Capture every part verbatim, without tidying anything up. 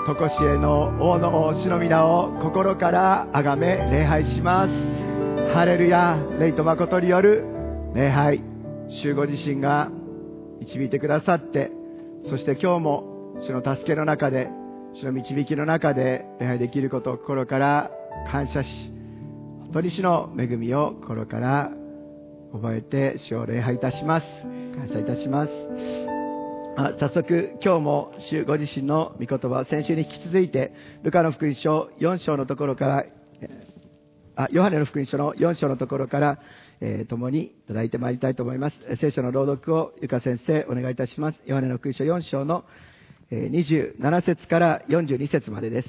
とこしえの王の王主の皆を心から崇め礼拝します。ハレルヤ、霊と誠による礼拝、主ご自身が導いてくださって、そして今日も主の助けの中で、主の導きの中で礼拝できることを心から感謝し、本当に主の恵みを心から覚えて主を礼拝いたします。感謝いたします。あ早速今日も主ご自身の御言葉、先週に引き続いてルカの福音書よん章のところからあヨハネの福音書のよん章のところから、えー、共にいただいてまいりたいと思います。聖書の朗読をゆか先生お願いいたします。ヨハネの福音書よん章のにじゅうなな節からよんじゅうに節までです。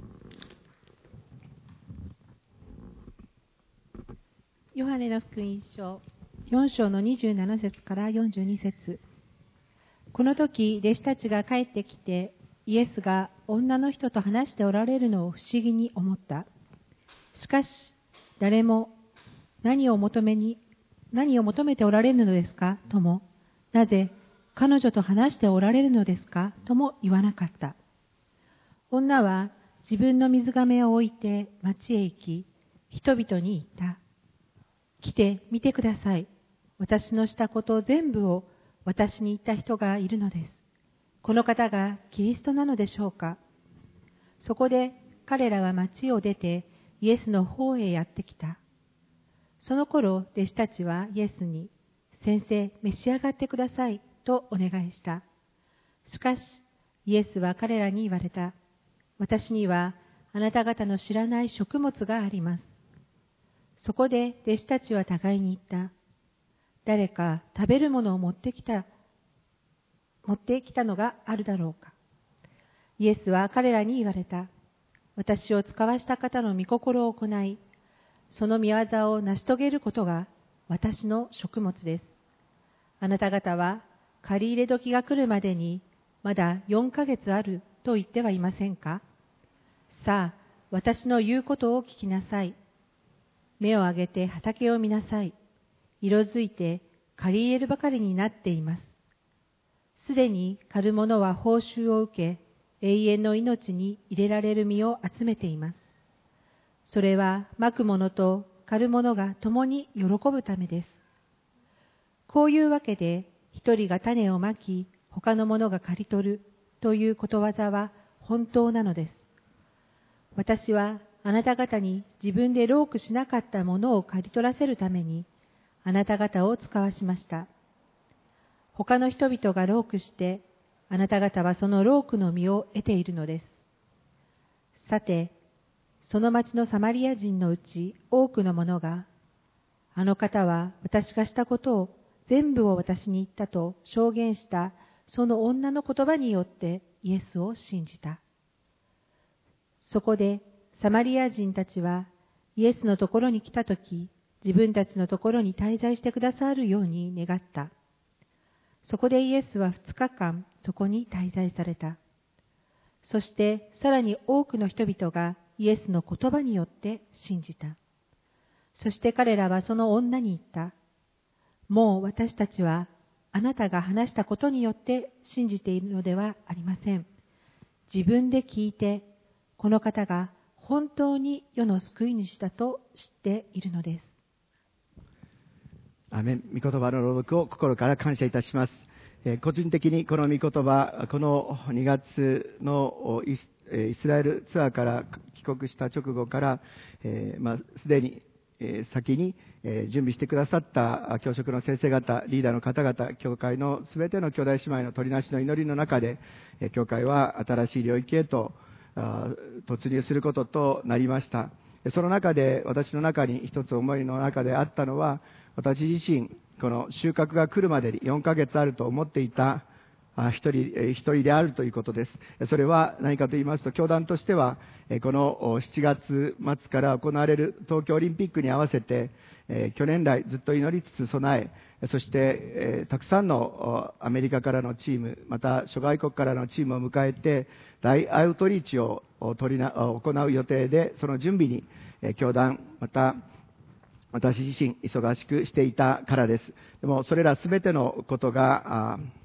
ヨハネの福音書よん章のにじゅうなな節からよんじゅうに節。この時弟子たちが帰ってきて、イエスが女の人と話しておられるのを不思議に思った。しかし誰も何を求めに何を求めておられるのですかとも、なぜ彼女と話しておられるのですかとも言わなかった。女は自分の水瓶を置いて町へ行き、人々に言った。来て見てください。私のしたこと全部を私に言った人がいるのです。この方がキリストなのでしょうか。そこで彼らは町を出てイエスの方へやってきた。その頃弟子たちはイエスに、先生、召し上がってくださいとお願いした。しかしイエスは彼らに言われた。私にはあなた方の知らない食物があります。そこで弟子たちは互いに言った。誰か食べるものを持ってきた、持ってきたのがあるだろうか。イエスは彼らに言われた。私を使わした方の御心を行い、その御業を成し遂げることが私の食物です。あなた方は借り入れ時が来るまでにまだよんかげつあると言ってはいませんか。さあ、私の言うことを聞きなさい。目を上げて畑を見なさい。色づいて刈り入れるばかりになっています。すでに刈る者は報酬を受け、永遠の命に入れられる実を集めています。それはまく者と刈る者が共に喜ぶためです。こういうわけで、一人が種をまき、他の者が刈り取るということわざは本当なのです。私はあなた方に自分で労苦しなかったものを刈り取らせるために、あなた方を使わしました。他の人々が労苦して、あなた方はその労苦の実を得ているのです。さて、その町のサマリア人のうち多くの者が、あの方は私がしたことを全部を私に言ったと証言したその女の言葉によってイエスを信じた。そこでサマリア人たちはイエスのところに来たとき、自分たちのところに滞在してくださるように願った。そこでイエスは二日間そこに滞在された。そしてさらに多くの人々がイエスの言葉によって信じた。そして彼らはその女に言った。もう私たちはあなたが話したことによって信じているのではありません。自分で聞いて、この方が本当に世の救い主だと知っているのです。 アメン。御言葉の朗読を心から感謝いたします。えー、個人的にこの御言葉、このにがつのイス、イスラエルツアーから帰国した直後から、えーまあ、すでに、えー、先に、えー、準備してくださった教職の先生方、リーダーの方々、教会のすべての兄弟姉妹の取りなしの祈りの中で、えー、教会は新しい領域へと突入することとなりました。その中で私の中に一つ思いの中であったのは、私自身この収穫が来るまでによんかげつあると思っていた一人一人であるということです。それは何かと言いますと、教団としてはこのしちがつ末から行われる東京オリンピックに合わせて去年来ずっと祈りつつ備え、そしてたくさんのアメリカからのチーム、また諸外国からのチームを迎えて大アウトリーチを取りな行う予定で、その準備に教団また私自身忙しくしていたからです。でもそれらすべてのことが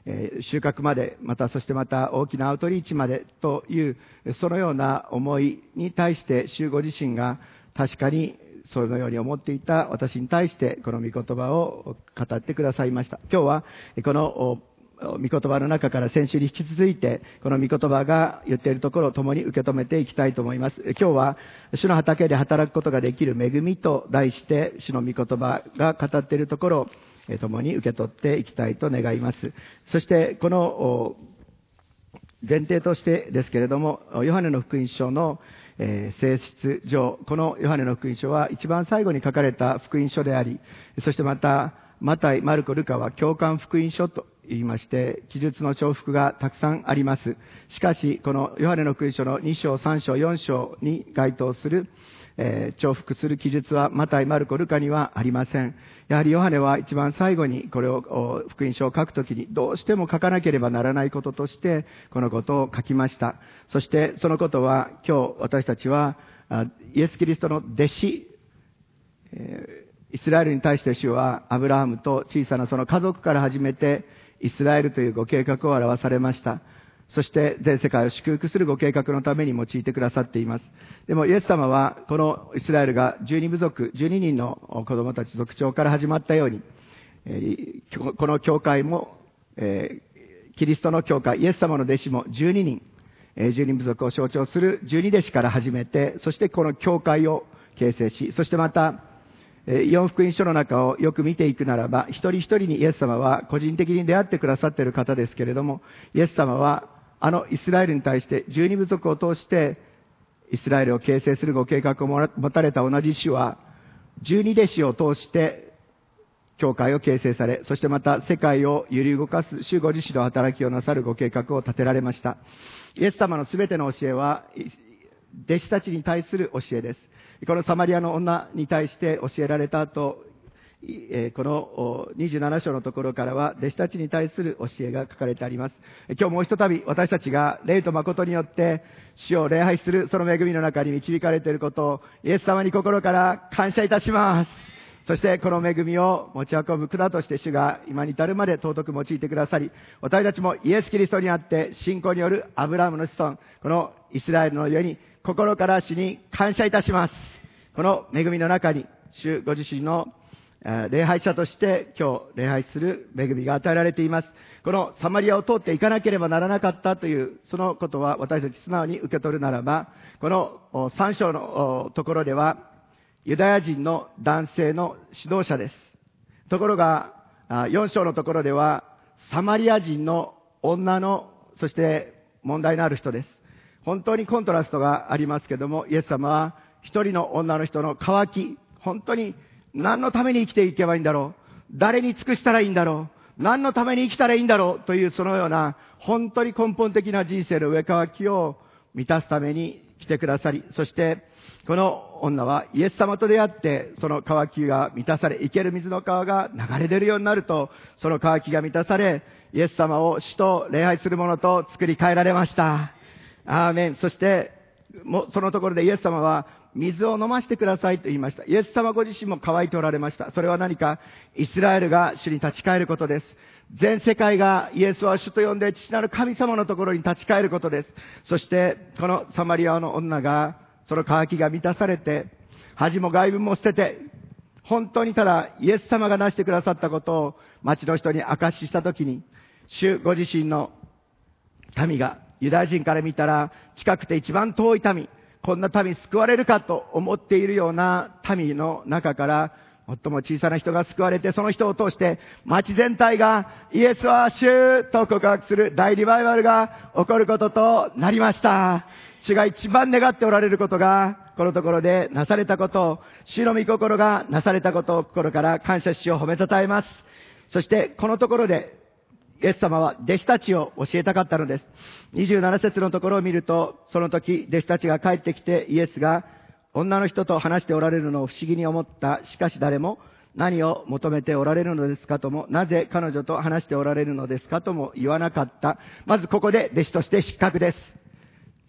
えー収穫まで、またそしてまた大きなアウトリーチまでという、そのような思いに対して主ご自身が確かにそのように思っていた私に対してこの御言葉を語ってくださいました。今日はこの御言葉の中から先週に引き続いてこの御言葉が言っているところを共に受け止めていきたいと思います。今日は主の畑で働くことができる恵みと題して主の御言葉が語っているところを共に受け取っていきたいと願います。そしてこの前提としてですけれども、ヨハネの福音書のえー、性質上、このヨハネの福音書は一番最後に書かれた福音書であり、そしてまたマタイ、マルコ、ルカは共感福音書と言いまして、記述の重複がたくさんあります。しかし、このヨハネの福音書のに章、さん章、よん章に該当する、えー、重複する記述はマタイ、マルコ、ルカにはありません。やはりヨハネは一番最後にこれを福音書を書くときにどうしても書かなければならないこととしてこのことを書きました。そしてそのことは今日私たちはイエス・キリストの弟子、えー、イスラエルに対して主はアブラハムと小さなその家族から始めてイスラエルというご計画を表されました。そして全世界を祝福するご計画のために用いてくださっています。でもイエス様はこのイスラエルがじゅうに部族、じゅうににんの子供たち族長から始まったように、この教会もキリストの教会、イエス様の弟子もじゅうににん、じゅうに部族を象徴するじゅうに弟子から始めて、そしてこの教会を形成し、そしてまた四福音書の中をよく見ていくならば、一人一人にイエス様は個人的に出会ってくださっている方ですけれども、イエス様はあのイスラエルに対してじゅうに部族を通してイスラエルを形成するご計画を持たれた同じ主はじゅうに弟子を通して教会を形成され、そしてまた世界を揺り動かす主ご自身の働きをなさるご計画を立てられました。イエス様のすべての教えは弟子たちに対する教えです。このサマリアの女に対して教えられた後、このにじゅうなな章のところからは弟子たちに対する教えが書かれてあります。今日もう一たび私たちが霊と誠によって主を礼拝するその恵みの中に導かれていることをイエス様に心から感謝いたします。そしてこの恵みを持ち運ぶ管として主が今に至るまで尊く用いてくださり、私たちもイエス・キリストにあって信仰によるアブラハムの子孫、このイスラエルの上に心から主に感謝いたします。この恵みの中に主ご自身の礼拝者として今日礼拝する恵みが与えられています。このサマリアを通っていかなければならなかったというそのことは私たち素直に受け取るならば、このさん章のところではユダヤ人の男性の指導者です。ところがよん章のところではサマリア人の女の、そして問題のある人です。本当にコントラストがありますけども、イエス様は一人の女の人の渇き、本当に何のために生きていけばいいんだろう、誰に尽くしたらいいんだろう、何のために生きたらいいんだろうというそのような本当に根本的な人生の上渇きを満たすために来てくださり、そしてこの女はイエス様と出会ってその渇きが満たされ、生ける水の川が流れ出るようになると、その渇きが満たされ、イエス様を主と礼拝する者と作り変えられました。アーメン。そしてもそのところでイエス様は水を飲ませてくださいと言いました。イエス様ご自身も乾いておられました。それは何か、イスラエルが主に立ち返ることです。全世界がイエスは主と呼んで父なる神様のところに立ち返ることです。そしてこのサマリアの女がその渇きが満たされて、恥も外聞も捨てて、本当にただイエス様がなしてくださったことを町の人に証ししたときに、主ご自身の民がユダヤ人から見たら近くて一番遠い民、こんな民救われるかと思っているような民の中から最も小さな人が救われて、その人を通して町全体がイエスは主と告白する大リバイバルが起こることとなりました。主が一番願っておられることがこのところでなされたことを、主の御心がなされたことを心から感謝し、を褒めたたえます。そしてこのところでイエス様は弟子たちを教えたかったのです。にじゅうなな節のところを見ると、その時弟子たちが帰ってきてイエスが女の人と話しておられるのを不思議に思った。しかし誰も何を求めておられるのですかとも、なぜ彼女と話しておられるのですかとも言わなかった。まずここで弟子として失格です。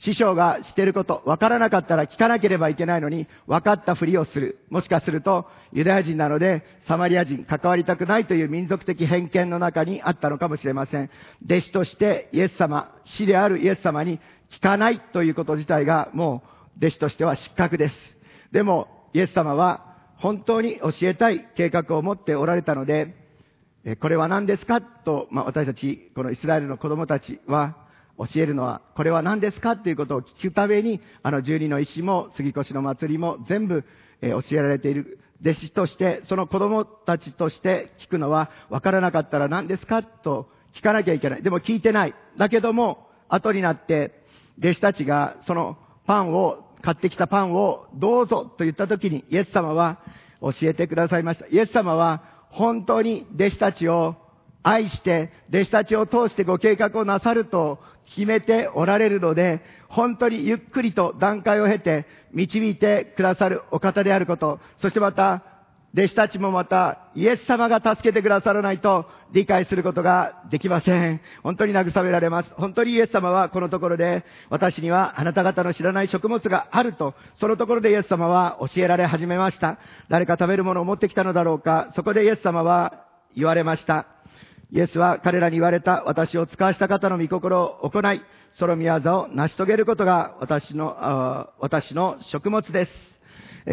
師匠がしていること、わからなかったら聞かなければいけないのに、分かったふりをする。もしかすると、ユダヤ人なので、サマリア人、関わりたくないという民族的偏見の中にあったのかもしれません。弟子としてイエス様、師であるイエス様に聞かないということ自体が、もう弟子としては失格です。でも、イエス様は本当に教えたい計画を持っておられたので、これは何ですかと、まあ、私たち、このイスラエルの子供たちは、教えるのは、これは何ですかということを聞くために、あの十二の石も杉越の祭りも全部、えー、教えられている弟子として、その子供たちとして聞くのは、わからなかったら何ですかと聞かなきゃいけない。でも聞いてない。だけども、後になって、弟子たちがそのパンを、買ってきたパンをどうぞと言ったときに、イエス様は教えてくださいました。イエス様は本当に弟子たちを愛して、弟子たちを通してご計画をなさると決めておられるので、本当にゆっくりと段階を経て導いてくださるお方であること、そしてまた、弟子たちもまたイエス様が助けてくださらないと理解することができません。本当に慰められます。本当にイエス様はこのところで、私にはあなた方の知らない食物があると、そのところでイエス様は教えられ始めました。誰か食べるものを持ってきたのだろうか。そこでイエス様は言われました。イエスは彼らに言われた、私を使わした方の御心を行い、その御業を成し遂げることが私の、私の食物です。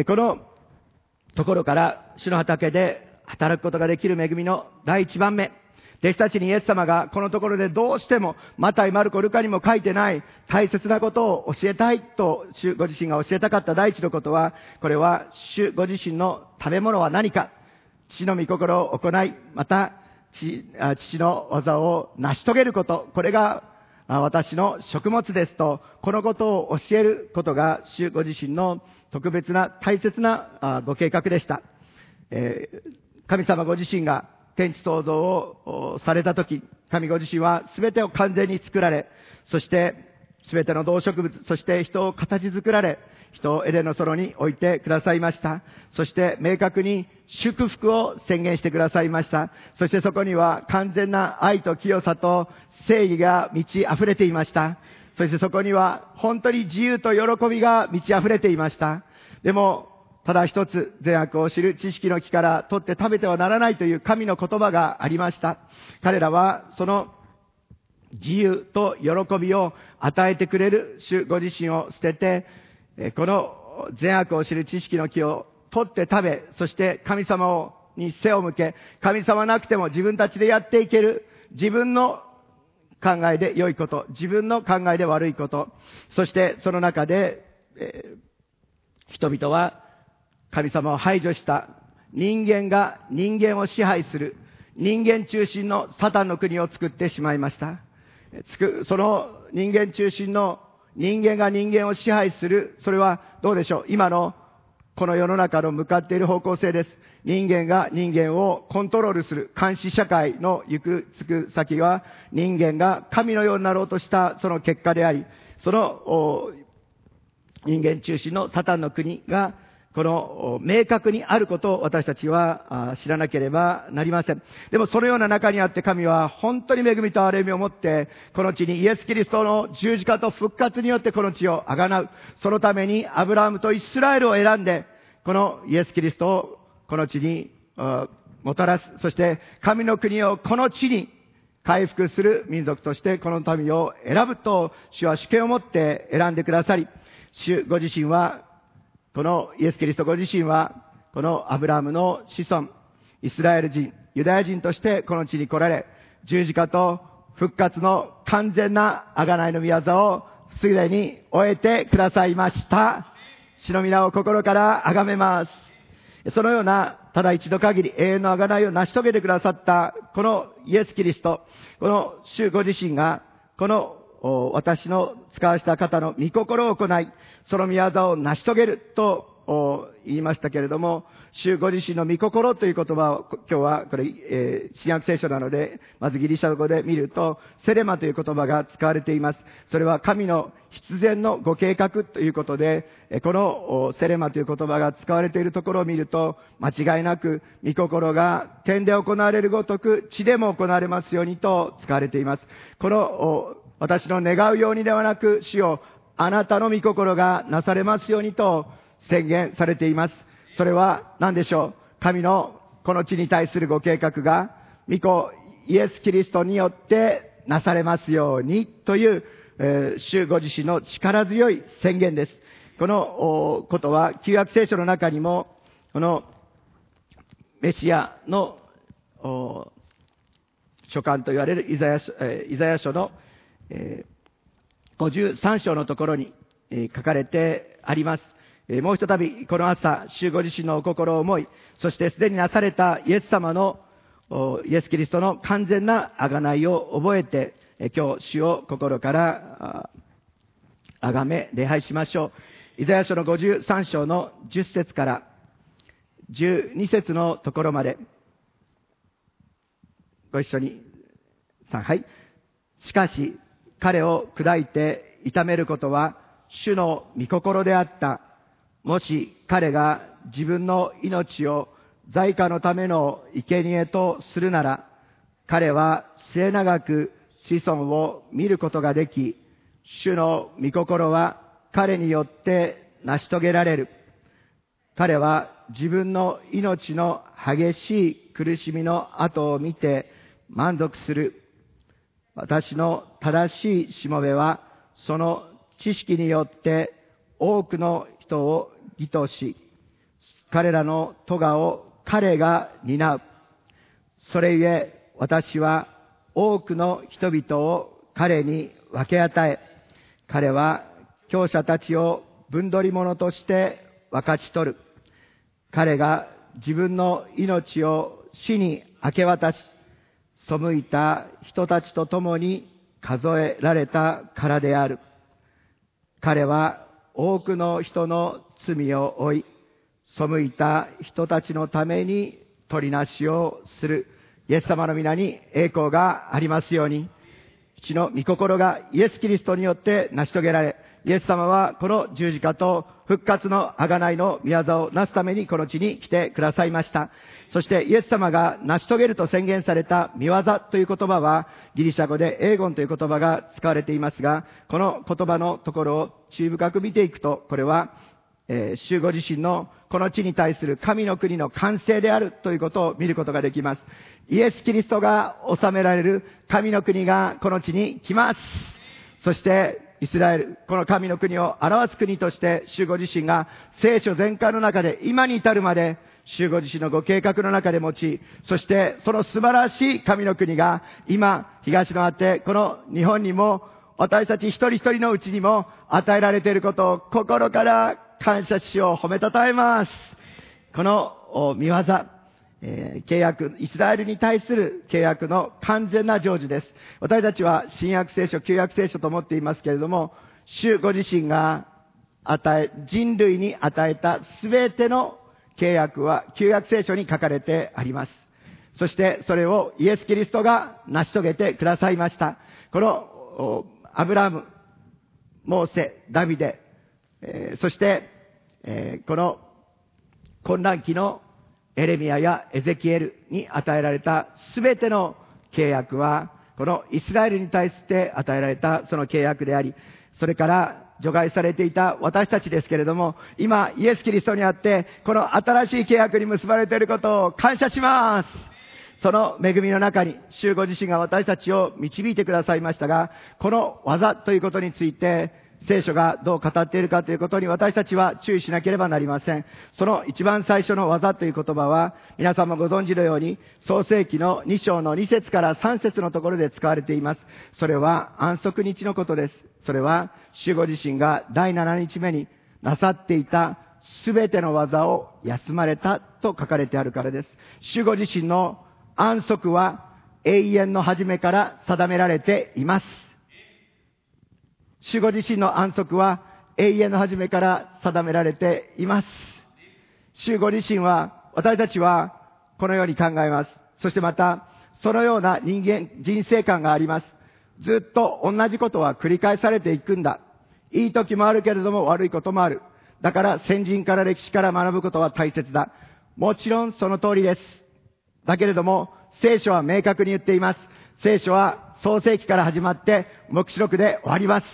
このところから主の畑で働くことができる恵みの第一番目。弟子たちにイエス様がこのところでどうしてもマタイ、マルコ、ルカにも書いてない大切なことを教えたいと主ご自身が教えたかった第一のことは、これは主ご自身の食べ物は何か、父の御心を行い、また父の技を成し遂げること、これが私の食物ですと、このことを教えることが主ご自身の特別な大切なご計画でした。えー、神様ご自身が天地創造をされたとき、神ご自身は全てを完全に作られ、そして全ての動植物、そして人を形作られ、人をエデンの園に置いてくださいました。そして明確に祝福を宣言してくださいました。そしてそこには完全な愛と清さと正義が満ち溢れていました。そしてそこには本当に自由と喜びが満ち溢れていました。でも、ただ一つ善悪を知る知識の木から取って食べてはならないという神の言葉がありました。彼らはその自由と喜びを与えてくれる主ご自身を捨てて、この善悪を知る知識の木を取って食べ、そして神様をに背を向け、神様なくても自分たちでやっていける、自分の考えで良いこと、自分の考えで悪いこと、そしてその中で、えー、人々は神様を排除した人間が人間を支配する人間中心のサタンの国を作ってしまいました。その人間中心の人間が人間を支配する、それはどうでしょう。今のこの世の中の向かっている方向性です。人間が人間をコントロールする監視社会の行くつく先は、人間が神のようになろうとしたその結果であり、その人間中心のサタンの国がこの明確にあることを私たちは知らなければなりません。でもそのような中にあって、神は本当に恵みと憐れみを持ってこの地にイエス・キリストの十字架と復活によってこの地をあがなう。そのためにアブラハムとイスラエルを選んで、このイエス・キリストをこの地にもたらす。そして神の国をこの地に回復する民族としてこの民を選ぶと主は主権を持って選んでくださり、主ご自身はこのイエス・キリストご自身はこのアブラハムの子孫、イスラエル人、ユダヤ人としてこの地に来られ、十字架と復活の完全な贖いの御業をすでに終えてくださいました。主の皆を心から崇めます。そのようなただ一度限り永遠の贖いを成し遂げてくださったこのイエス・キリスト、この主ご自身がこの私の使わした方の御心を行い、その御業を成し遂げると言いましたけれども、主ご自身の御心という言葉を今日はこれ、えー、新約聖書なので、まずギリシャ語で見るとセレマという言葉が使われています。それは神の必然のご計画ということで、このセレマという言葉が使われているところを見ると、間違いなく御心が天で行われるごとく地でも行われますようにと使われています。この私の願うようにではなく主をあなたの御心がなされますようにと宣言されています。それは何でしょう。神のこの地に対するご計画が、御子イエス・キリストによってなされますようにという、えー、主ご自身の力強い宣言です。このことは旧約聖書の中にも、このメシアの書簡と言われるイザヤ書、えー、イザヤ書の、えー、ごじゅうさん章のところに、えー、書かれてあります。えー、もう一たびこの朝、主ご自身のお心を思い、そしてすでになされたイエス様のイエス・キリストの完全な贖いを覚えて、えー、今日主を心から崇め礼拝しましょう。イザヤ書のごじゅうさん章のじゅっ節からじゅうに節のところまで、ご一緒に。さん、はい。しかし、彼を砕いて痛めることは、主の御心であった。もし彼が自分の命を罪過のための生贄とするなら、彼は末永く子孫を見ることができ、主の御心は彼によって成し遂げられる。彼は自分の命の激しい苦しみの後を見て満足する。私の正しいしもべはその知識によって多くの人を義とし、彼らの咎を彼が担う。それゆえ私は多くの人々を彼に分け与え、彼は強者たちを分取り物として分かち取る。彼が自分の命を死に明け渡し、背いた人たちと共に数えられたからである。彼は多くの人の罪を負い、背いた人たちのために取りなしをする。イエス様の皆に栄光がありますように。父の御心がイエス・キリストによって成し遂げられ、イエス様はこの十字架と復活の贖いの御業をなすためにこの地に来てくださいました。そしてイエス様が成し遂げると宣言された御業という言葉はギリシャ語でエーゴンという言葉が使われていますが、この言葉のところを注意深く見ていくと、これは、えー、主ご自身のこの地に対する神の国の完成であるということを見ることができます。イエス・キリストが治められる神の国がこの地に来ます。そしてイスラエル、この神の国を表す国として主ご自身が聖書全巻の中で今に至るまで主ご自身のご計画の中で用い、そしてその素晴らしい神の国が今東の果て、この日本にも私たち一人一人のうちにも与えられていることを心から感謝しよう、褒めたたえます。この御業、えー、契約、イスラエルに対する契約の完全な成就です。私たちは新約聖書、旧約聖書と思っていますけれども、主ご自身が与え、人類に与えたすべての契約は旧約聖書に書かれてあります。そしてそれをイエス・キリストが成し遂げてくださいました。このアブラハム、モーセ、ダビデ、えー、そして、えー、この混乱期のエレミヤやエゼキエルに与えられたすべての契約は、このイスラエルに対して与えられたその契約であり、それから除外されていた私たちですけれども、今イエス・キリストにあってこの新しい契約に結ばれていることを感謝します。その恵みの中に主ご自身が私たちを導いてくださいましたが、この技ということについて聖書がどう語っているかということに私たちは注意しなければなりません。その一番最初の技という言葉は、皆さんもご存知のように創世記のに章のに節からさん節のところで使われています。それは安息日のことです。それは主ご自身がだいなな日目になさっていたすべての技を休まれたと書かれてあるからです。主ご自身の安息は永遠の初めから定められています。主ご自身の安息は永遠の初めから定められています。主ご自身は、私たちはこのように考えます。そしてまたそのような人間人生観があります。ずっと同じことは繰り返されていくんだ。いい時もあるけれども悪いこともある。だから先人から歴史から学ぶことは大切だ。もちろんその通りです。だけれども聖書は明確に言っています。聖書は創世記から始まって黙示録で終わります。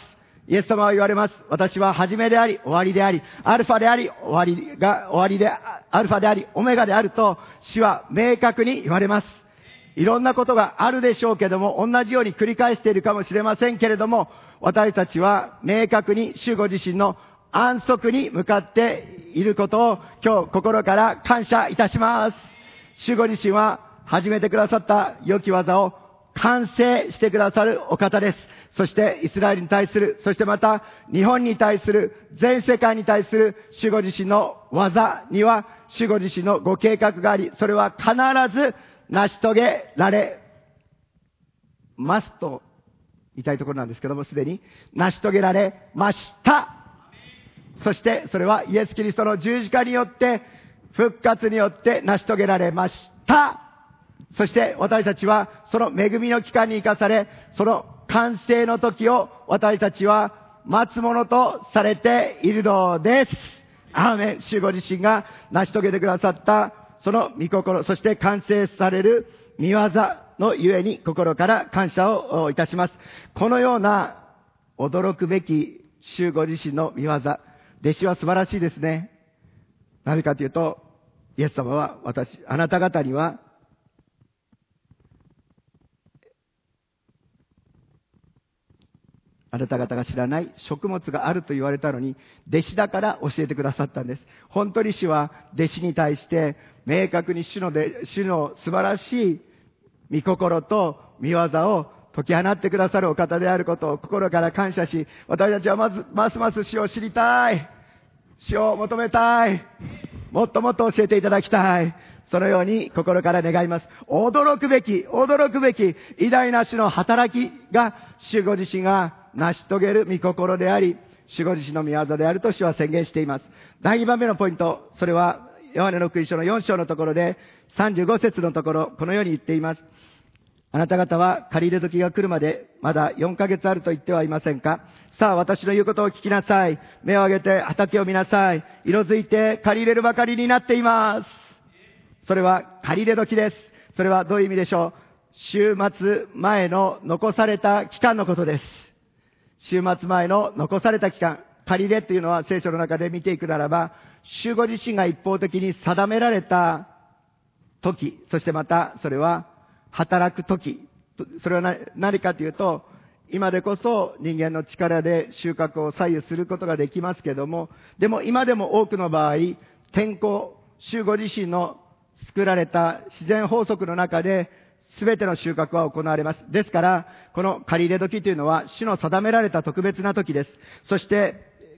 イエス様は言われます。私は始めであり、終わりであり、アルファであり、終わりが、終わりで、アルファであり、オメガであると、主は明確に言われます。いろんなことがあるでしょうけども、同じように繰り返しているかもしれませんけれども、私たちは明確に主ご自身の安息に向かっていることを今日心から感謝いたします。主ご自身は始めてくださった良き技を完成してくださるお方です。そしてイスラエルに対する、そしてまた日本に対する、全世界に対する主ご自身の技には主ご自身のご計画があり、それは必ず成し遂げられますと言いたいところなんですけども、すでに成し遂げられました。そしてそれはイエス・キリストの十字架によって復活によって成し遂げられました。そして私たちはその恵みの期間に生かされ、その完成の時を私たちは待つものとされているのです。アーメン。主ご自身が成し遂げてくださったその御心、そして完成される御業のゆえに心から感謝をいたします。このような驚くべき主ご自身の御業、弟子は素晴らしいですね。なぜかというと、イエス様は私、あなた方にはあなた方が知らない食物があると言われたのに、弟子だから教えてくださったんです。本当に主は弟子に対して明確に主ので、主の素晴らしい御心と御業を解き放ってくださるお方であることを心から感謝し、私たちはまず、ますます主を知りたい。主を求めたい。もっともっと教えていただきたい。そのように心から願います。驚くべき、驚くべき偉大な主の働きが主ご自身が成し遂げる御心であり、主ご自身の御業であると主は宣言しています。だいにばんめのポイント、それはヨハネの福音書のよん章のところでさんじゅうご節のところ、このように言っています。あなた方は借り入れ時が来るまでまだよんかげつあると言ってはいませんか。さあ私の言うことを聞きなさい。目を上げて畑を見なさい。色づいて借り入れるばかりになっています。それは借り入れ時です。それはどういう意味でしょう。週末前の残された期間のことです。週末前の残された期間。借り入れというのは聖書の中で見ていくならば、主ご自身が一方的に定められた時、そしてまたそれは働く時。それは何かというと、今でこそ人間の力で収穫を左右することができますけども、でも今でも多くの場合、天候、主ご自身の作られた自然法則の中で全ての収穫は行われます。ですから、この借り入れ時というのは主の定められた特別な時です。そして、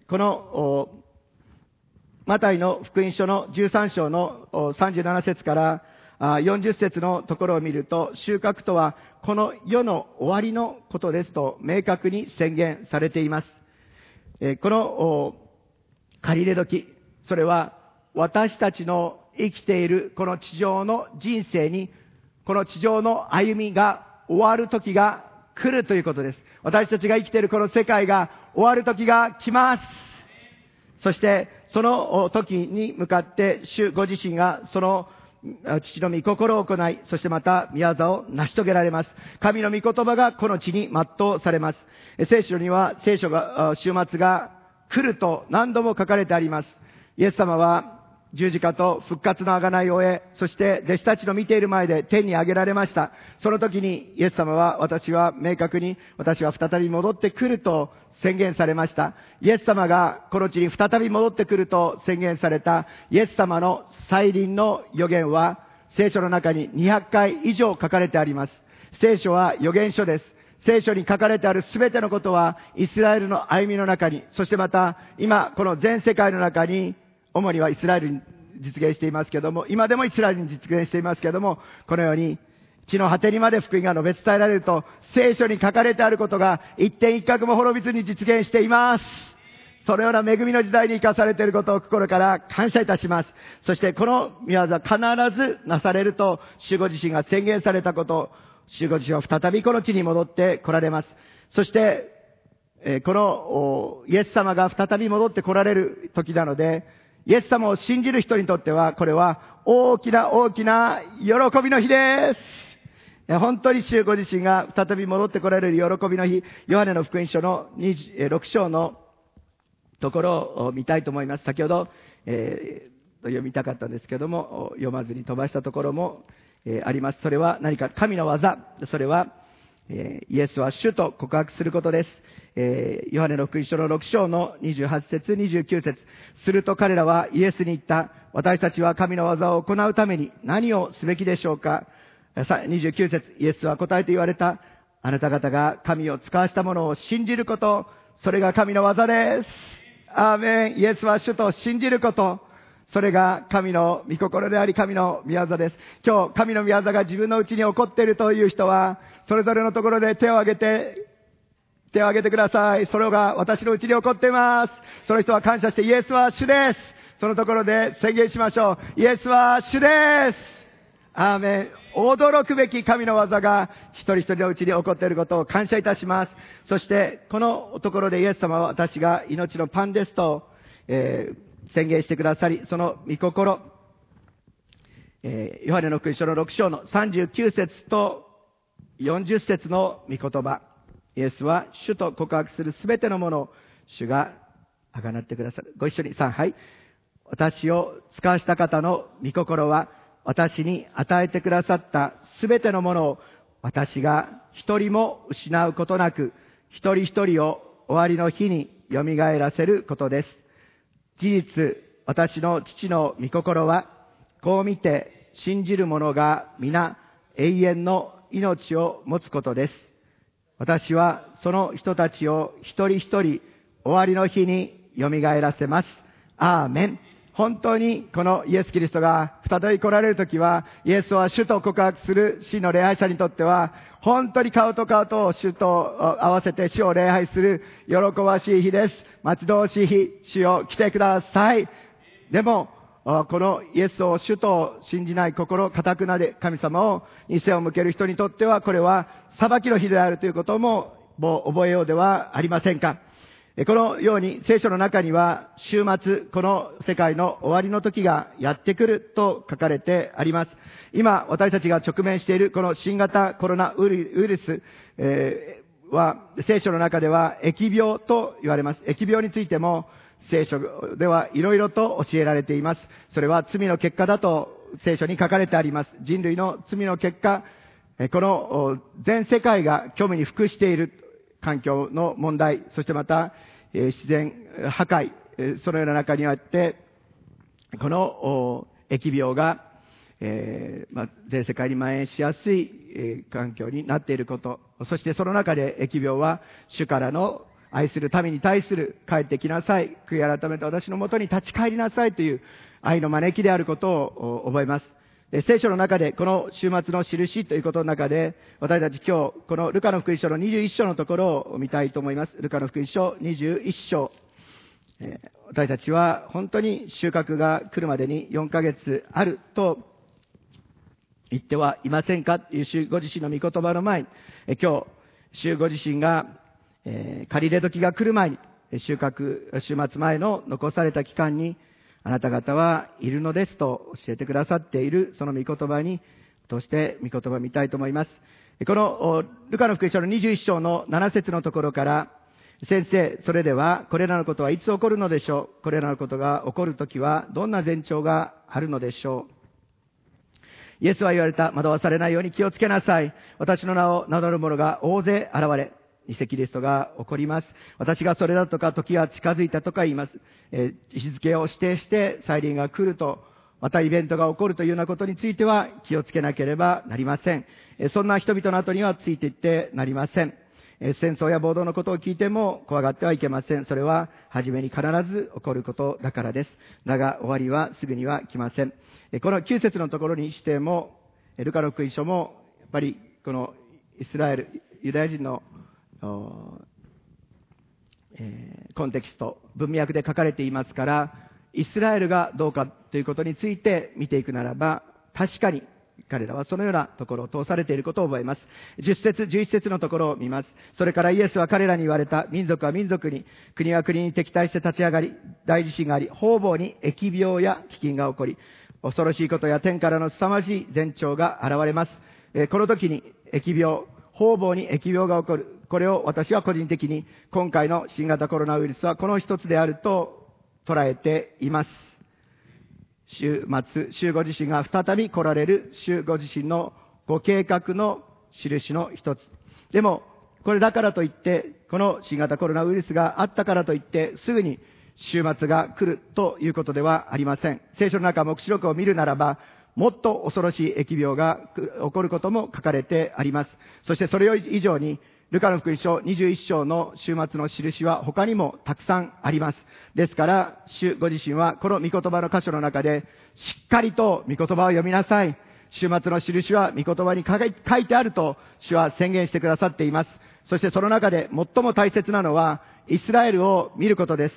この、マタイの福音書のじゅうさん章のさんじゅうなな節からよんじゅう節のところを見ると、収穫とはこの世の終わりのことですと明確に宣言されています。この借り入れ時、それは私たちの生きているこの地上の人生に、この地上の歩みが終わる時が来るということです。私たちが生きているこの世界が終わる時が来ます。そしてその時に向かって主ご自身がその父の御心を行い、そしてまた御業を成し遂げられます。神の御言葉がこの地に全うされます。聖書には聖書が、終末が来ると何度も書かれてあります。イエス様は十字架と復活の贖いを終え、そして弟子たちの見ている前で天に上げられました。その時にイエス様は、私は明確に私は再び戻ってくると宣言されました。イエス様がこの地に再び戻ってくると宣言されたイエス様の再臨の予言は聖書の中ににひゃっかい以上書かれてあります。聖書は預言書です。聖書に書かれてあるすべてのことはイスラエルの歩みの中に、そしてまた今この全世界の中に、主にはイスラエルに実現していますけども、今でもイスラエルに実現していますけども、このように地の果てにまで福音が述べ伝えられると、聖書に書かれてあることが一点一画も滅びずに実現しています。そのような恵みの時代に生かされていることを心から感謝いたします。そしてこの御業は必ずなされると主ご自身が宣言されたこと、主ご自身は再びこの地に戻って来られます。そしてこのイエス様が再び戻って来られる時なので、イエス様を信じる人にとってはこれは大きな大きな喜びの日です。 本当に主ご自身が再び戻ってこられる喜びの日、ヨハネの福音書のにじゅうろく章のところを見たいと思います。先ほど、えー、読みたかったんですけども、読まずに飛ばしたところも、えー、あります。それは何か神の技。それは、えー、イエスは主と告白することです。えー、ヨハネの福音書のろく章のにじゅうはち節、にじゅうきゅう節。すると彼らはイエスに言った。私たちは神の技を行うために何をすべきでしょうか。にじゅうきゅう節、イエスは答えて言われた。あなた方が神を使わしたものを信じること、それが神の技です。アーメン。イエスは主と信じること、それが神の御心であり、神の御業です。今日、神の御業が自分のうちに起こっているという人は、それぞれのところで手を挙げて、手を挙げてください。それが私のうちに起こっています。その人は感謝して、イエスは主です。そのところで宣言しましょう。イエスは主です。アーメン。驚くべき神の技が一人一人のうちに起こっていることを感謝いたします。そして、このところでイエス様は私が命のパンですと、えー、宣言してくださり、その御心、えー、ヨハネの福音書のろく章のさんじゅうきゅう節とよんじゅう節の御言葉、イエスは主と告白するすべてのものを主が贖ってくださる。ご一緒にさん、はい。私を使わした方の御心は、私に与えてくださったすべてのものを私が一人も失うことなく、一人一人を終わりの日に蘇らせることです。事実、私の父の御心は、こう見て信じる者が皆永遠の命を持つことです。私はその人たちを一人一人終わりの日に蘇らせます。アーメン。本当にこのイエス・キリストが再び来られるときは、イエスは主と告白する真の礼拝者にとっては、本当に顔と顔と主と合わせて主を礼拝する喜ばしい日です。待ち遠しい日、主よ来てください。でも、このイエスを主と信じない心、堅くなで神様をに背を向ける人にとっては、これは裁きの日であるということも、もう覚えようではありませんか。このように聖書の中には終末、この世界の終わりの時がやってくると書かれてあります。今私たちが直面しているこの新型コロナウイルス、えー、は聖書の中では疫病と言われます。疫病についても聖書ではいろいろと教えられています。それは罪の結果だと聖書に書かれてあります。人類の罪の結果、この全世界が虚無に服している環境の問題、そしてまた、えー、自然破壊、えー、そのような中にあって、この疫病が、えーまあ、全世界に蔓延しやすい、えー、環境になっていること、そしてその中で疫病は主からの愛する民に対する帰ってきなさい、悔い改めて私のもとに立ち返りなさいという愛の招きであることを覚えます。聖書の中でこの終末の印ということの中で、私たち今日このルカの福音書のにじゅういっ章のところを見たいと思います。ルカの福音書にじゅういっ章、えー、私たちは本当に収穫が来るまでによんかげつあると言ってはいませんかという主ご自身の御言葉の前に、えー、今日主ご自身が、えー、借り入れ時が来る前に収穫終末前の残された期間にあなた方はいるのですと教えてくださっているその御言葉にとして御言葉を見たいと思います。このルカの福音書のにじゅういっ章のなな節のところから、先生、それではこれらのことはいつ起こるのでしょう。これらのことが起こるときはどんな前兆があるのでしょう。イエスは言われた。惑わされないように気をつけなさい。私の名を名乗る者が大勢現れ、偽キリストが起こります。私がそれだとか時が近づいたとか言います。えー、日付を指定して再臨が来ると、またイベントが起こるというようなことについては気をつけなければなりません。えー、そんな人々の後にはついていってなりません。えー、戦争や暴動のことを聞いても怖がってはいけません。それは初めに必ず起こることだからです。だが終わりはすぐには来ません。えー、このきゅう節のところにしても、ルカの福音書もやっぱりこのイスラエル、ユダヤ人のえー、コンテキスト、文脈で書かれていますから、イスラエルがどうかということについて見ていくならば、確かに彼らはそのようなところを通されていることを覚えます。じゅっ節、じゅういち節のところを見ます。それからイエスは彼らに言われた。民族は民族に、国は国に敵対して立ち上がり、大地震があり、方々に疫病や飢饉が起こり、恐ろしいことや天からの凄まじい前兆が現れます。この時に疫病、方々に疫病が起こる。これを私は個人的に今回の新型コロナウイルスはこの一つであると捉えています。週末、主ご自身が再び来られる主ご自身のご計画の印の一つ。でも、これだからといって、この新型コロナウイルスがあったからといって、すぐに終末が来るということではありません。聖書の中、黙示録を見るならば、もっと恐ろしい疫病が起こることも書かれてあります。そしてそれ以上に、ルカの福音書にじゅういっ章の終末の印は他にもたくさんあります。ですから、主ご自身はこの御言葉の箇所の中で、しっかりと御言葉を読みなさい。終末の印は御言葉に書いてあると主は宣言してくださっています。そしてその中で最も大切なのはイスラエルを見ることです。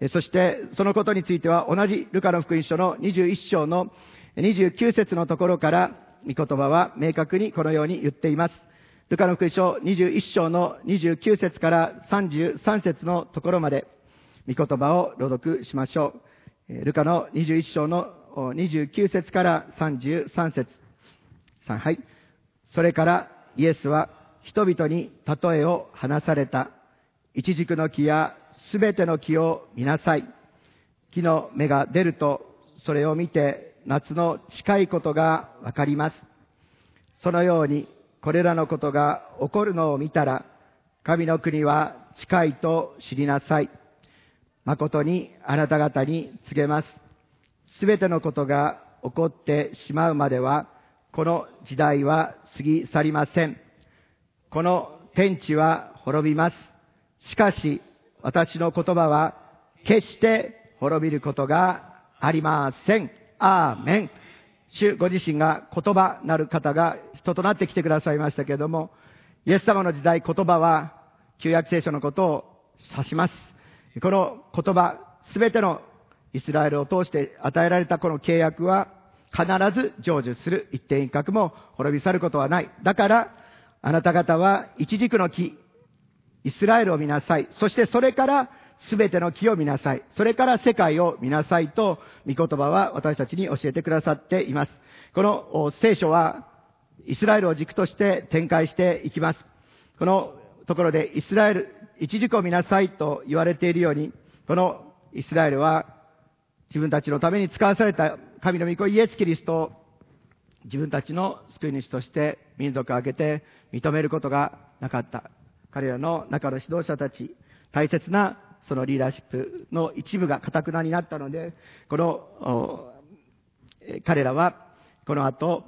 そしてそのことについては同じルカの福音書のにじゅういっ章のにじゅうきゅう節のところから御言葉は明確にこのように言っています。ルカの福音書にじゅういっ章のにじゅうきゅう節からさんじゅうさん節のところまで御言葉を朗読しましょう。ルカのにじゅういっ章のにじゅうきゅう節からさんじゅうさん節。はい。それからイエスは人々に例えを話された。イチジクの木やすべての木を見なさい。木の芽が出ると、それを見て夏の近いことがわかります。そのようにこれらのことが起こるのを見たら、神の国は近いと知りなさい。誠にあなた方に告げます。すべてのことが起こってしまうまでは、この時代は過ぎ去りません。この天地は滅びます。しかし、私の言葉は決して滅びることがありません。アーメン。主ご自身が言葉なる方が人となってきてくださいましたけれども、イエス様の時代言葉は旧約聖書のことを指します。この言葉、すべてのイスラエルを通して与えられたこの契約は必ず成就する。一点一角も滅び去ることはない。だから、あなた方は一軸の木、イスラエルを見なさい。そしてそれからすべての木を見なさい。それから世界を見なさいと、御言葉は私たちに教えてくださっています。この聖書は、イスラエルを軸として展開していきます。このところでイスラエル、一軸を見なさいと言われているように、このイスラエルは自分たちのために使わされた神の御子イエス・キリストを自分たちの救い主として民族を挙げて認めることがなかった。彼らの中の指導者たち、大切なそのリーダーシップの一部が堅くなになったので、この彼らはこの後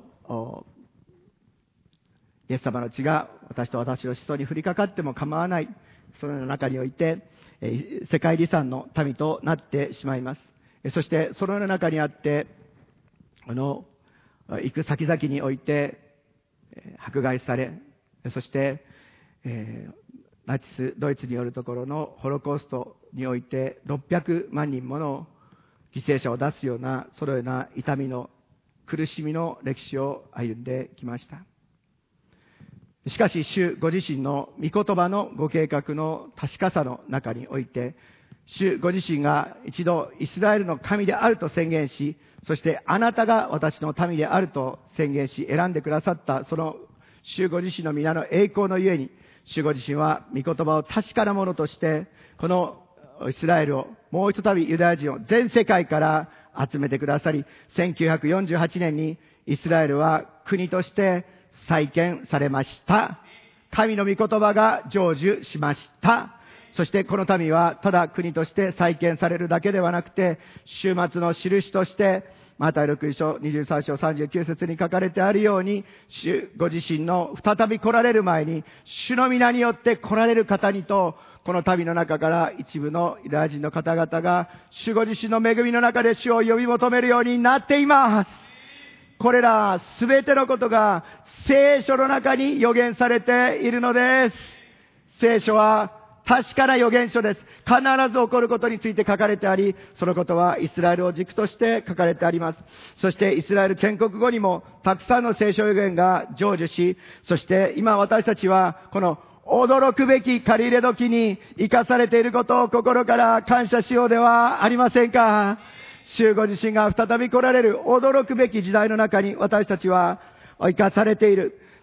イエス様の血が私と私の子孫に降りかかっても構わない、その中において世界遺産の民となってしまいます。そしてその中にあってあの行く先々において迫害され、そして、えー、ナチスドイツによるところのホロコーストにおいてろっぴゃくまんにんもの犠牲者を出すようなそのような痛みの苦しみの歴史を歩んできました。しかし主ご自身の御言葉のご計画の確かさの中において、主ご自身が一度イスラエルの神であると宣言し、そしてあなたが私の民であると宣言し選んでくださったその主ご自身の皆の栄光のゆえに、主ご自身は御言葉を確かなものとしてこのイスラエルをもう一度ユダヤ人を全世界から集めてくださり、せんきゅうひゃくよんじゅうはちねんにイスラエルは国として再建されました。神の御言葉が成就しました。そしてこの民はただ国として再建されるだけではなくて、終末の印としてマタイ福音書にじゅうさん章さんじゅうきゅう節に書かれてあるように、主ご自身の再び来られる前に、主の皆によって来られる方にと、この民の中から一部のユダヤ人の方々が主ご自身の恵みの中で主を呼び求めるようになっています。これらすべてのことが聖書の中に予言されているのです。聖書は確かな予言書です。必ず起こることについて書かれてあり、そのことはイスラエルを軸として書かれてあります。そしてイスラエル建国後にもたくさんの聖書予言が成就し、そして今私たちはこの驚くべき借り入れ時に生かされていることを心から感謝しようではありませんか。主ご自身が再び来られる驚くべき時代の中に私たちは生かされている。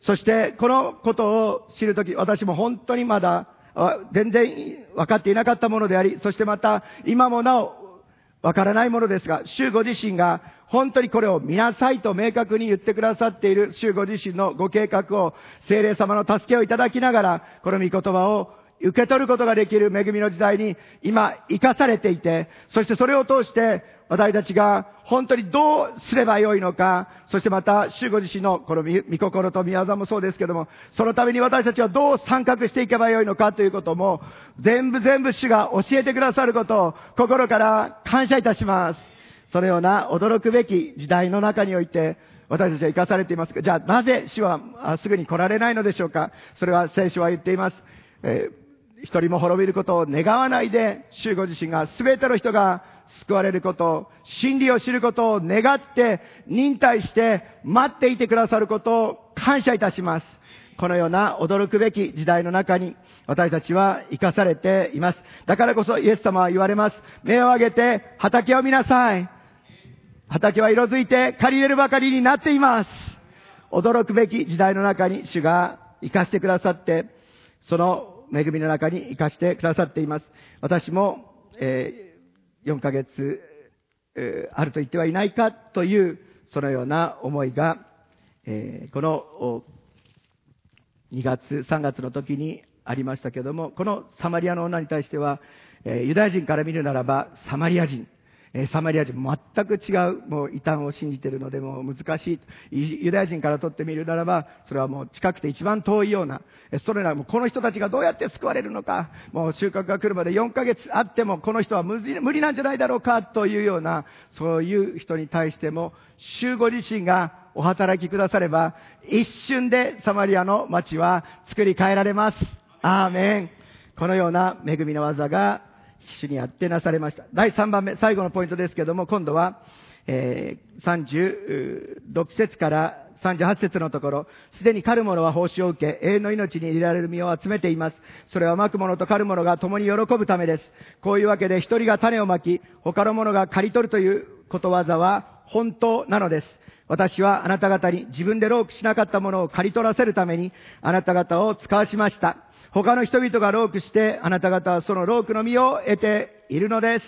そしてこのことを知るとき、私も本当にまだ全然分かっていなかったものであり、そしてまた今もなお分からないものですが、主ご自身が本当にこれを見なさいと明確に言ってくださっている主ご自身のご計画を、聖霊様の助けをいただきながら、この御言葉を受け取ることができる恵みの時代に今生かされていて、そしてそれを通して私たちが本当にどうすればよいのか、そしてまた主ご自身のこの御心と御業もそうですけども、そのために私たちはどう参画していけばよいのかということも全部全部主が教えてくださることを心から感謝いたします。そのような驚くべき時代の中において私たちは生かされていますが、じゃあなぜ主はすぐに来られないのでしょうか。それは聖書は言っています。えー一人も滅びることを願わないで、主ご自身が全ての人が救われることを、真理を知ることを願って忍耐して待っていてくださることを感謝いたします。このような驚くべき時代の中に私たちは生かされています。だからこそイエス様は言われます。目を上げて畑を見なさい。畑は色づいて刈り入れるばかりになっています。驚くべき時代の中に主が生かしてくださって、その恵みの中に生かしてくださっています。私も、えー、よんかげつ、えー、あると言ってはいないかというそのような思いが、えー、このにがつさんがつの時にありましたけれども、このサマリアの女に対しては、えー、ユダヤ人から見るならばサマリア人、えー、サマリア人全く違うもう異端を信じているのでもう難しい。ユダヤ人からとってみるならばそれはもう近くて一番遠いような、それらもこの人たちがどうやって救われるのか、もう収穫が来るまでよんかげつあってもこの人は無理なんじゃないだろうかというような、そういう人に対しても主ご自身がお働きくだされば一瞬でサマリアの町は作り変えられます。アーメン。このような恵みの技が主にあってなされました。だいさんばんめ、最後のポイントですけれども、今度は、えー、さんじゅうろくせつからさんじゅうはちせつのところ、すでに狩る者は報酬を受け、永遠の命に入れられる実を集めています。それはまく者と狩る者が共に喜ぶためです。こういうわけで一人が種をまき、他の者が刈り取るということわざは本当なのです。私はあなた方に自分で労苦しなかったものを刈り取らせるためにあなた方を使わしました。他の人々が労苦してあなた方はその労苦の実を得ているのです。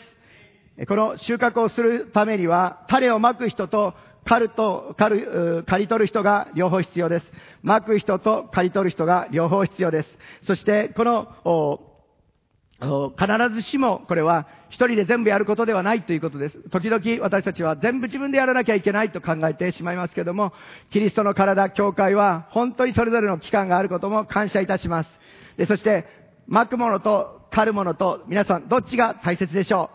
この収穫をするためには種をまく人と刈ると刈る刈り取る人が両方必要です。まく人と刈り取る人が両方必要です。そしてこの必ずしもこれは一人で全部やることではないということです。時々私たちは全部自分でやらなきゃいけないと考えてしまいますけども、キリストの体、教会は本当にそれぞれの期間があることも感謝いたします。でそしてまくものと刈るものと皆さんどっちが大切でしょ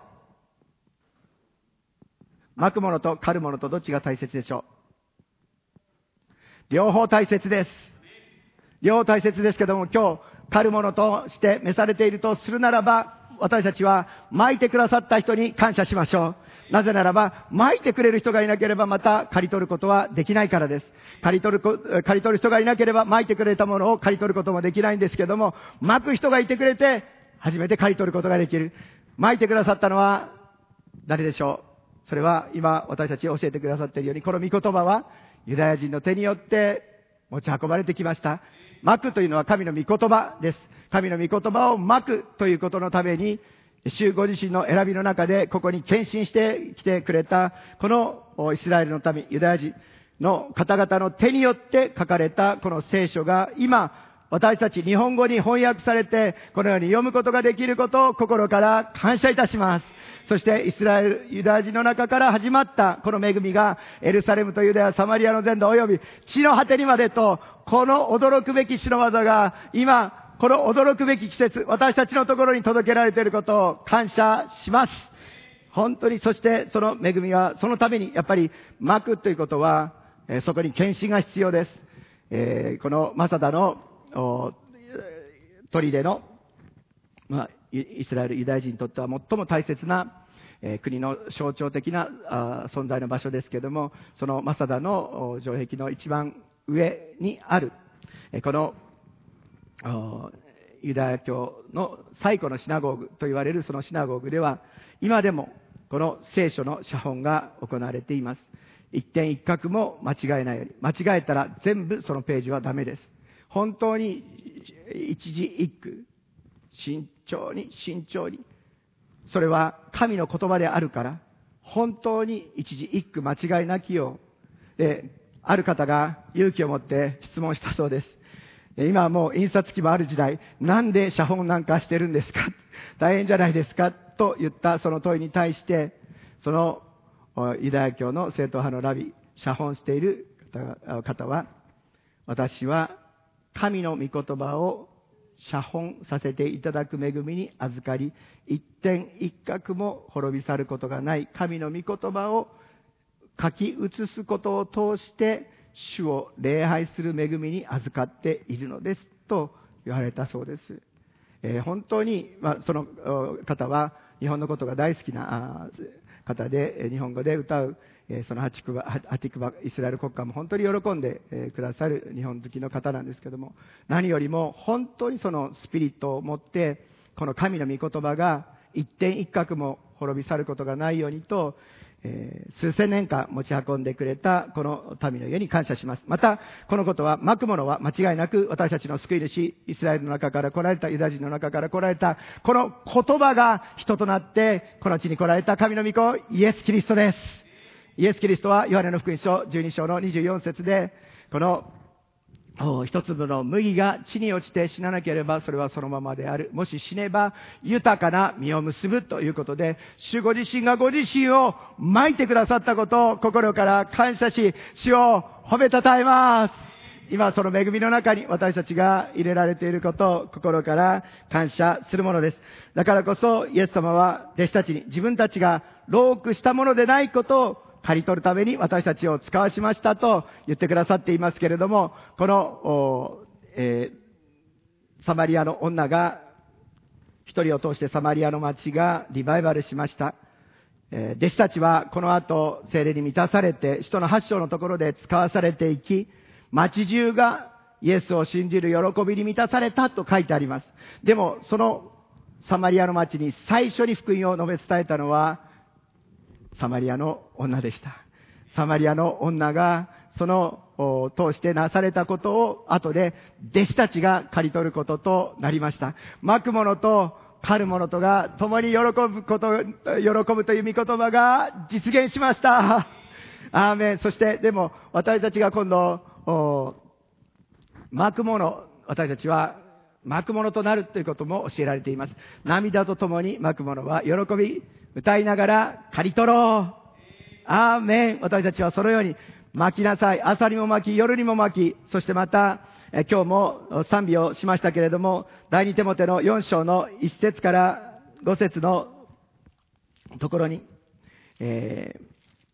う。まくものと刈るものとどっちが大切でしょう。両方大切です。両方大切ですけども、今日刈るものとして召されているとするならば、私たちは蒔いてくださった人に感謝しましょう。なぜならば蒔いてくれる人がいなければまた刈り取ることはできないからです。刈り取る刈り取る人がいなければ蒔いてくれたものを刈り取ることもできないんですけども、蒔く人がいてくれて初めて刈り取ることができる。蒔いてくださったのは誰でしょう。それは今私たち教えてくださっているように、この御言葉はユダヤ人の手によって持ち運ばれてきました。蒔くというのは神の御言葉です。神の御言葉を蒔くということのために、主ご自身の選びの中でここに献身してきてくれたこのイスラエルの民、ユダヤ人の方々の手によって書かれたこの聖書が今私たち日本語に翻訳されてこのように読むことができることを心から感謝いたします。そしてイスラエル、ユダヤ人の中から始まったこの恵みがエルサレムとユダヤ、サマリアの全土及び地の果てにまでと、この驚くべき主の技が今この驚くべき季節、私たちのところに届けられていることを感謝します。本当に。そしてその恵みはそのためにやっぱり蒔くということは、えー、そこに献身が必要です。えー、このマサダの砦の、まあ、イスラエルユダヤ人にとっては最も大切な、えー、国の象徴的なあ存在の場所ですけれども、そのマサダの城壁の一番上にある、えー、このユダヤ教の最古のシナゴーグと言われるそのシナゴーグでは今でもこの聖書の写本が行われています。 一点一画も間違えないように。間違えたら全部そのページはダメです。本当に一字一句、慎重に慎重に。それは神の言葉であるから、本当に一字一句間違いなきよう。で、ある方が勇気を持って質問したそうです。今はもう印刷機もある時代、なんで写本なんかしてるんですか？大変じゃないですか？と言ったその問いに対して、そのユダヤ教の正統派のラビ、写本している方は、私は神の御言葉を写本させていただく恵みに預かり、一点一画も滅び去ることがない神の御言葉を書き写すことを通して主を礼拝する恵みに預かっているのですと言われたそうです。えー、本当に、まあ、その方は日本のことが大好きな方で、日本語で歌うそのハティクバ、ハティクバイスラエル国歌も本当に喜んでくださる日本好きの方なんですけども、何よりも本当にそのスピリットを持ってこの神の御言葉が一点一画も滅び去ることがないようにと、えー、数千年間持ち運んでくれたこの民の家に感謝します。またこのことは、まくものは間違いなく私たちの救い主、イスラエルの中から来られた、ユダヤ人の中から来られたこの言葉が人となってこの地に来られた神の御子イエス・キリストです。イエス・キリストはヨハネの福音書じゅうに章のにじゅうよん節で、この一粒の麦が地に落ちて死ななければそれはそのままである。もし死ねば豊かな実を結ぶということで、主ご自身がご自身をまいてくださったことを心から感謝し、主を褒めたたえます。今その恵みの中に私たちが入れられていることを心から感謝するものです。だからこそイエス様は弟子たちに自分たちが労苦したものでないことを刈り取るために私たちを使わしましたと言ってくださっていますけれども、この、えー、サマリアの女が一人を通してサマリアの町がリバイバルしました。えー、弟子たちはこの後聖霊に満たされて使徒のはち章のところで使わされていき、町中がイエスを信じる喜びに満たされたと書いてあります。でもそのサマリアの町に最初に福音を述べ伝えたのはサマリアの女でした。サマリアの女がその通してなされたことを後で弟子たちが刈り取ることとなりました。まく者と狩る者とが共に喜ぶこと、喜ぶという御言葉が実現しました。アーメン。そしてでも私たちが今度まく者、私たちはまく者となるということも教えられています。涙とともにまく者は喜び歌いながら刈り取ろう。アーメン。私たちはそのように巻きなさい。朝にも巻き、夜にも巻き、そしてまたえ今日も賛美をしましたけれども、第二テモテのよん章のいち節からご節のところに、えー、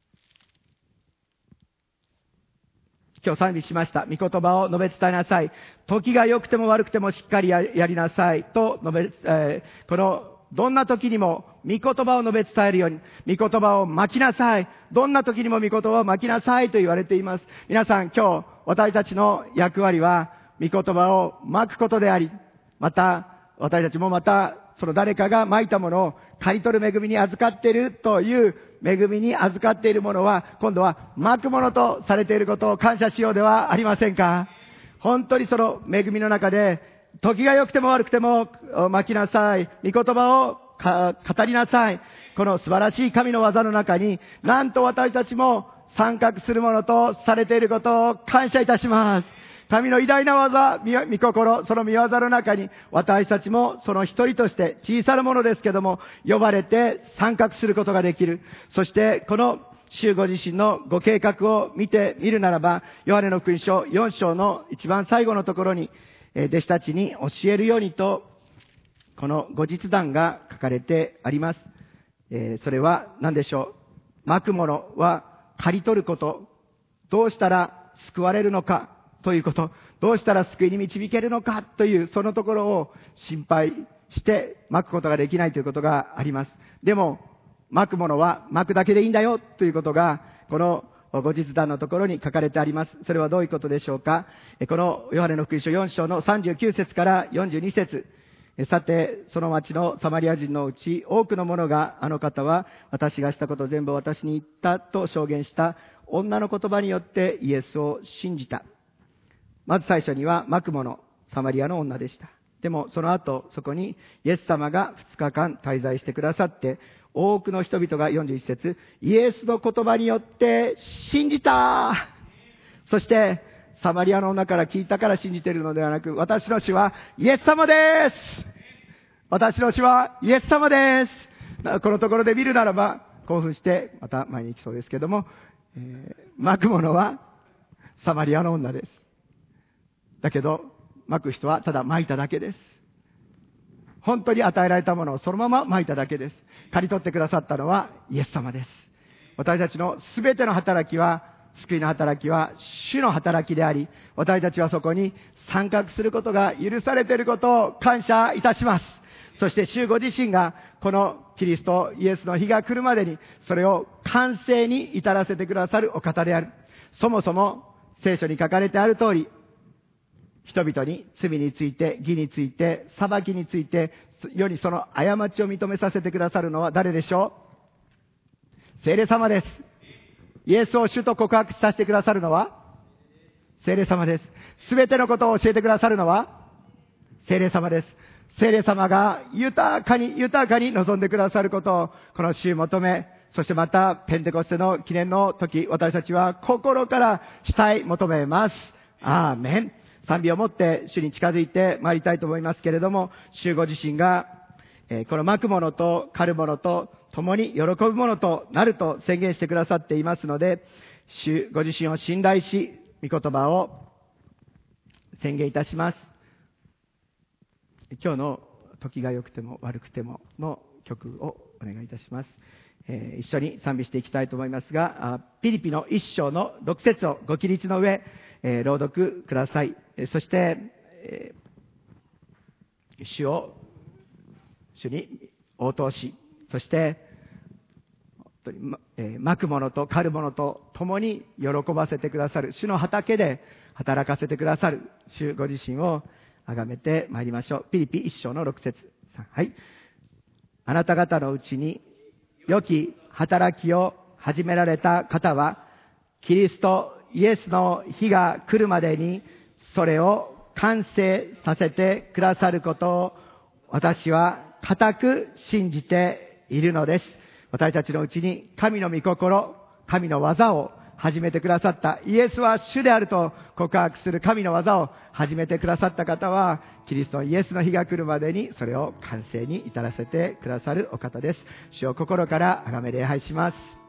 今日賛美しました。御言葉を述べ伝えなさい。時が良くても悪くてもしっかり や, やりなさいと述べ、えー、このどんな時にも御言葉を述べ伝えるように、御言葉を巻きなさい。どんな時にも御言葉を巻きなさいと言われています。皆さん、今日私たちの役割は御言葉を巻くことであり、また私たちもまたその誰かが巻いたものを刈り取る恵みに預かっているという恵みに預かっているものは、今度は巻くものとされていることを感謝しようではありませんか。本当にその恵みの中で、時が良くても悪くても巻きなさい。御言葉を語りなさい。この素晴らしい神の技の中に、なんと私たちも参画するものとされていることを感謝いたします。神の偉大な技、御心、その御業の中に、私たちもその一人として、小さなものですけども、呼ばれて参画することができる。そして、この主ご自身のご計画を見てみるならば、ヨハネの福音書よん章の一番最後のところに、弟子たちに教えるようにと、この後日談が書かれてあります。えー、それは何でしょう。巻くものは刈り取ること。どうしたら救われるのかということ。どうしたら救いに導けるのかという、そのところを心配して巻くことができないということがあります。でも、巻くものは巻くだけでいいんだよということが、この後日談のところに書かれてあります。それはどういうことでしょうか。このヨハネの福音書よん章のさんじゅうきゅう節からよんじゅうに節。さて、その町のサマリア人のうち多くの者が、あの方は私がしたことを全部私に言ったと証言した。 女の言葉によってイエスを信じた。まず最初にはマクモのサマリアの女でした。でもその後、そこにイエス様がふつかかん滞在してくださって、多くの人々がよんじゅういち節、イエスの言葉によって信じた。そして、サマリアの女から聞いたから信じているのではなく、私の主はイエス様です。私の主はイエス様です。このところで見るならば、興奮して、また前に行きそうですけども、えー、巻くものはサマリアの女です。だけど、巻く人はただ巻いただけです。本当に与えられたものをそのまま巻いただけです。刈り取ってくださったのはイエス様です。私たちのすべての働きは、救いの働きは主の働きであり、私たちはそこに参画することが許されていることを感謝いたします。そして主ご自身がこのキリストイエスの日が来るまでにそれを完成に至らせてくださるお方である。そもそも聖書に書かれてある通り、人々に罪について、義について、裁きについて、よりその過ちを認めさせてくださるのは誰でしょう？聖霊様です。イエスを主と告白させてくださるのは聖霊様です。すべてのことを教えてくださるのは聖霊様です。聖霊様が豊かに豊かに望んでくださることをこの週求め、そしてまたペンテコステの記念の時、私たちは心からしたい求めます。アーメン。賛美をもって主に近づいてまいりたいと思いますけれども、主ご自身が、えー、この巻くものと狩るものと共に喜ぶものとなると宣言してくださっていますので、主ご自身を信頼し、御言葉を宣言いたします。今日の時が良くても悪くてもの曲をお願いいたします。えー、一緒に賛美していきたいと思いますが、ピリピの一章のろく節をご起立の上、えー、朗読ください。そして、えー、主を主に応答し、そしてえー、巻くものと狩るものと共に喜ばせてくださる主の畑で働かせてくださる主ご自身を崇めてまいりましょう。ピリピ一章の六節、はい。あなた方のうちに良き働きを始められた方は、キリストイエスの日が来るまでにそれを完成させてくださることを私は固く信じているのです。私たちのうちに神の御心、神の技を始めてくださったイエスは主であると告白する神の技を始めてくださった方は、キリストイエスの日が来るまでにそれを完成に至らせてくださるお方です。主を心から崇め礼拝します。